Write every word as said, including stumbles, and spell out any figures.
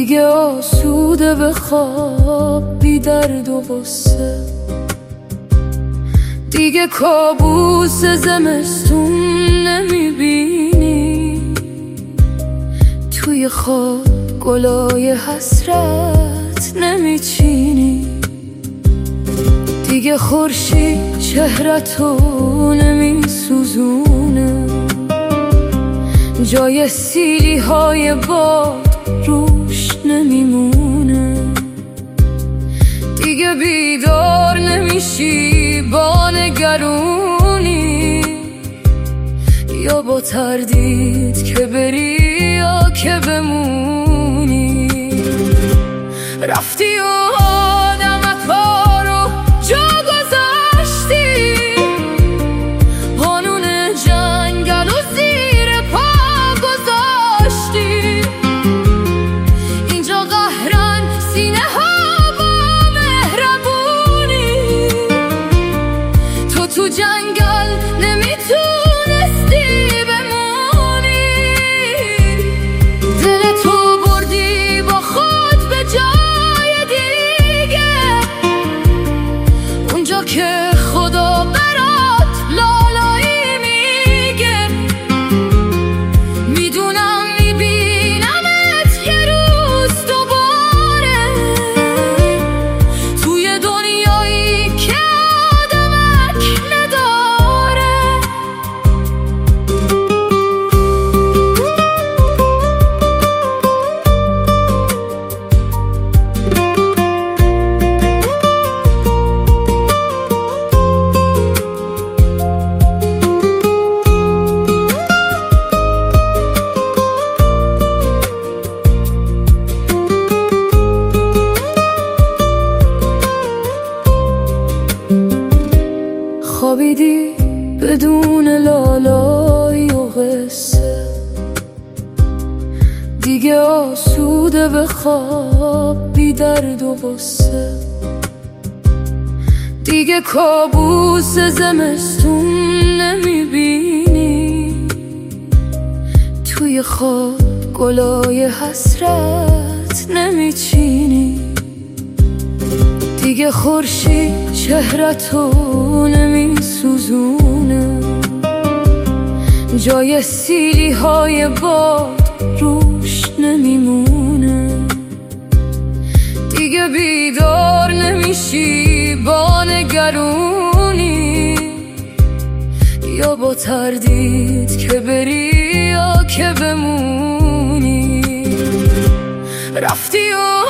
دیگه آسوده به خواب بی درد و غصه، دیگه کابوس زمستون نمیبینی، توی خواب گلای حسرت نمیچینی، دیگه خورشید چهرتو نمیسوزونه، جای سیلی های باد روش نمیمونه، دیگه بیدار نمیشی با نگرونی، یا با تردید که بری یا که بمونی. رفتی و آدمت ها رو جا گذاشتی، قانون جنگل و زیر پا گذاشتی، اینجا قهرن سینه ها با مهربونی، تو تو جنگل نمیتونستی بمونی، دل تو بردی با خود به جای دیگه، اونجا که خدا برات لالایی میگه، میدونم میبینمت یه روز دوباره، توی دنیایی که آدمک نداره. خوابیدی بدون لالایی و قصه، دیگه آسوده به خواب بی درد و غصه، دیگه کابوس زمستون نمیبینی، توی خواب گلای حسرت نمیچینی، دیگه خورشید چهرتو نمیسوزونه، جای سیلی های باد روش نمیمونه، دیگه بیدار نمیشی با نگرونی، یا با تردید که بری یا که بمونی. رفتی و